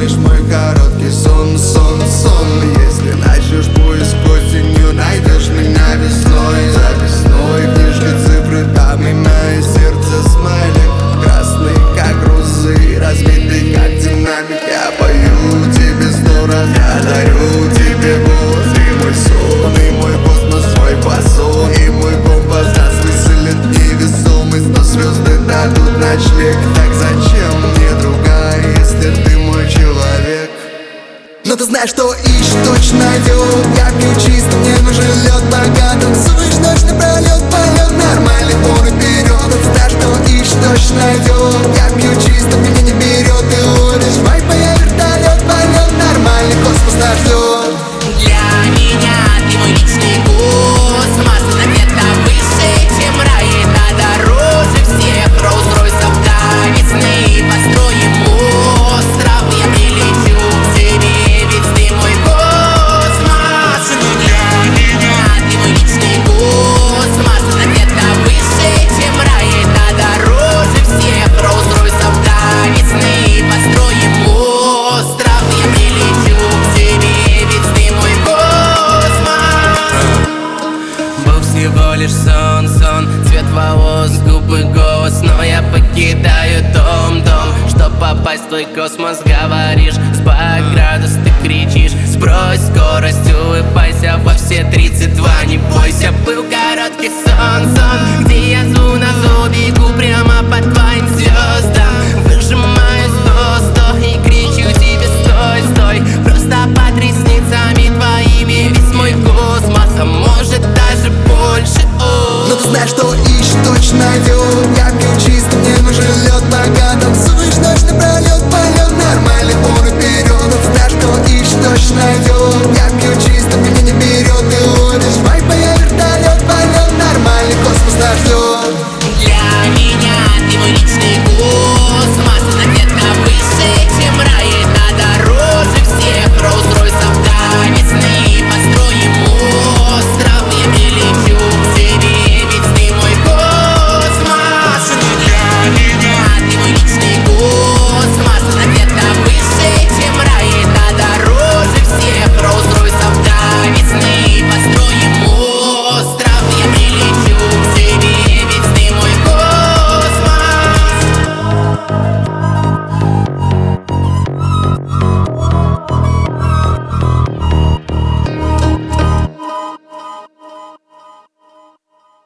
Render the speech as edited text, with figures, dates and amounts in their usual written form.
лишь мой короткий сон, сон, сон. Если начнешь поиск осенью, найдешь меня весной. Записной книжки цифры, там имя и сердце, смайлик. Красный, как розы, разбитый, как динамик. Я пою тебе 100 раз, я дарю тебе голос. И мой сон, и мой космос, свой фасон. И мой компас нас выселит невесомость, но звезды дадут ночлег. Так зачем мне другая, если ты мой человек? Но ты знаешь, что ищешь, точно найдет. Я пью чисто, мне нужен лед, пока танцуешь ночь напролет, полет нормальный пор и вперед. Но ты знаешь, что ищешь, точно найдет. Я пью чисто, меня не берет, ты ловишь вайп, я вертолет, полет нормальный, космос нас ждет. Для меня ты мой личный космос, где-то выше, чем рай, это дороже всех. Rolls-Royce до весны построим остров. Я прилечу к тебе, ведь ты мой космос. Для меня ты мой личный космос, где-то выше, чем рай, это дороже всех. Rolls-Royce до весны построим остров. Я прилечу к тебе, ведь ты мой космос. Был всего лишь сон, сон, цвет волос, губы, голос. Но я покидаю дом, чтоб попасть в твой космос. Говоришь, сбавь градус, ты кричишь, сбрось скорость, улыбайся во все 32, не бойся. Был короткий сон.